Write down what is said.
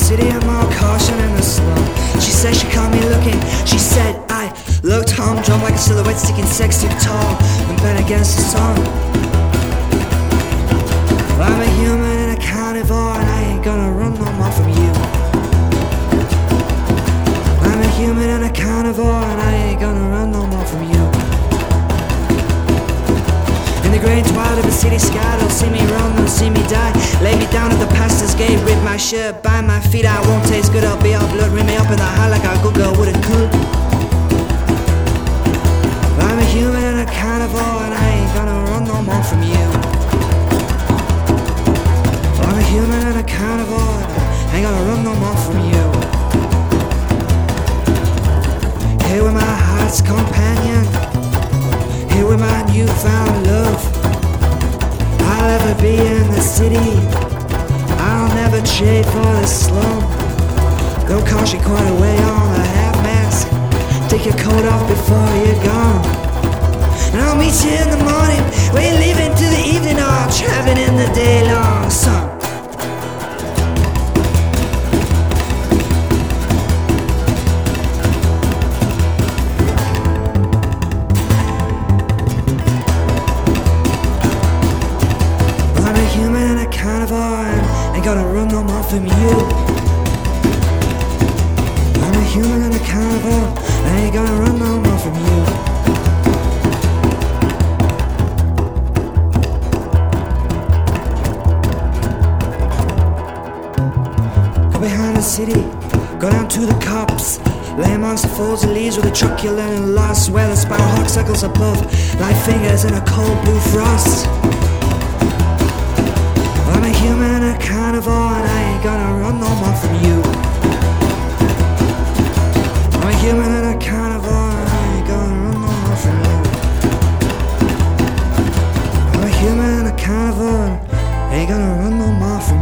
city and more caution in the slum. She said she caught me looking. She said I looked humdrum like a silhouette sticking 6 feet tall and bent against the sun. I'm a human and a carnivore, and I ain't gonna run no more from you. I'm a human and a carnivore, and I ain't gonna run no more from you. In the grey twilight of a city sky, they'll see me run, they'll see me die. Lay me down at the pastor's gate, rip my shirt, bind my feet. I won't taste good, I'll be all blood. Ring me up in the heart like a good girl would have could. I'm a human and a carnivore, and I ain't gonna run no more from you. I'm a human and a carnivore, and I ain't gonna run no more from you. Here with my heart's companion, here with my newfound love. I'll ever be in the city, I'll never trade for the slum. They'll caution quite away on the half mask. Take your coat off before you're gone. And I'll meet you in the morning, we're leaving to the evening, or traveling in the day long sun. Ain't gonna run no more from you. I'm a human and a carnivore, I ain't gonna run no more from you. Go behind the city, go down to the cops, lay amongst the folds of leaves with a truculent and lost, where the sparrowhawk circles above like fingers in a cold blue frost. I'm a human and a carnivore, and I ain't gonna run no more from you. I'm a human and a carnivore, and I ain't gonna run no more from you. I'm a human and a carnivore, and I ain't gonna run no more from you.